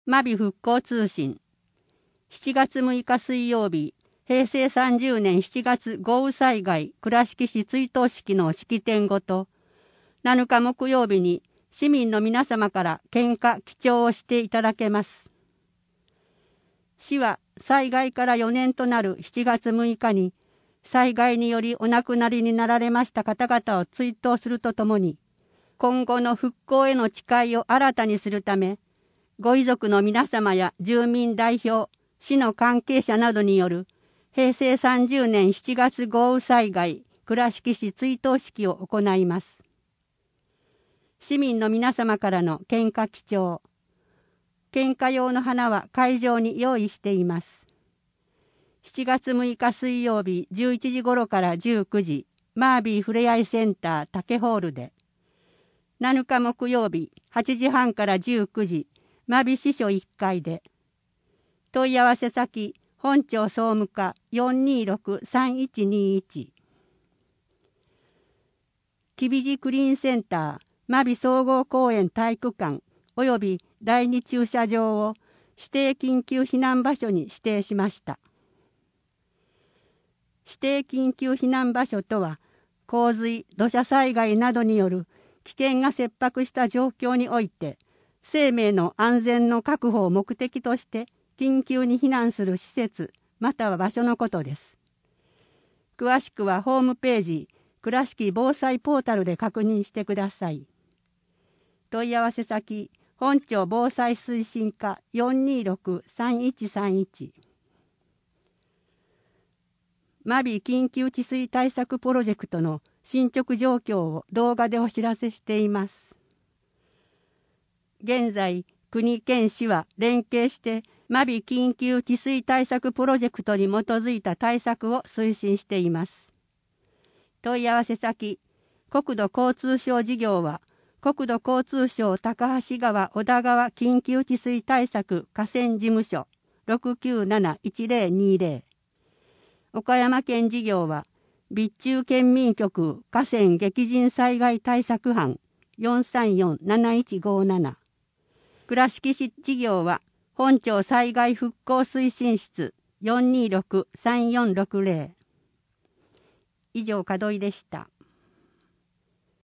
真備復興通信。7月6日水曜日、平成30年7月豪雨災害倉敷市追悼式の式典ごと、7日木曜日に市民の皆様から献花記帳をしていただけます。市は災害から4年となる7月6日に、災害によりお亡くなりになられました方々を追悼するとともに、今後の復興への誓いを新たにするため、ご遺族の皆様や住民代表、市の関係者などによる平成30年7月豪雨災害倉敷市追悼式を行います。市民の皆様からの献花記帳。献花用の花は会場に用意しています。7月6日水曜日11時頃から19時、マービーふれあいセンター竹ホールで、7日木曜日8時半から19時、真備支所1階で、問い合わせ先、本庁総務課 426-3121。きびじクリーンセンター、真備総合公園体育館及び第2駐車場を指定緊急避難場所に指定しました。指定緊急避難場所とは、洪水、土砂災害などによる危険が切迫した状況において、生命の安全の確保を目的として緊急に避難する施設または場所のことです。詳しくはホームページ倉敷防災ポータルで確認してください。問い合わせ先本庁防災推進課 426-3131。真備緊急治水対策プロジェクトの進捗状況を動画でお知らせしています。現在、国県市は連携して真備緊急治水対策プロジェクトに基づいた対策を推進しています。問い合わせ先、国土交通省事業は、国土交通省高橋川小田川緊急治水対策河川事務所 697-1020。岡山県事業は、備中県民局河川激甚災害対策班 434-7157。倉敷市事業は本庁災害復興推進室 426-3460。以上、門井でした。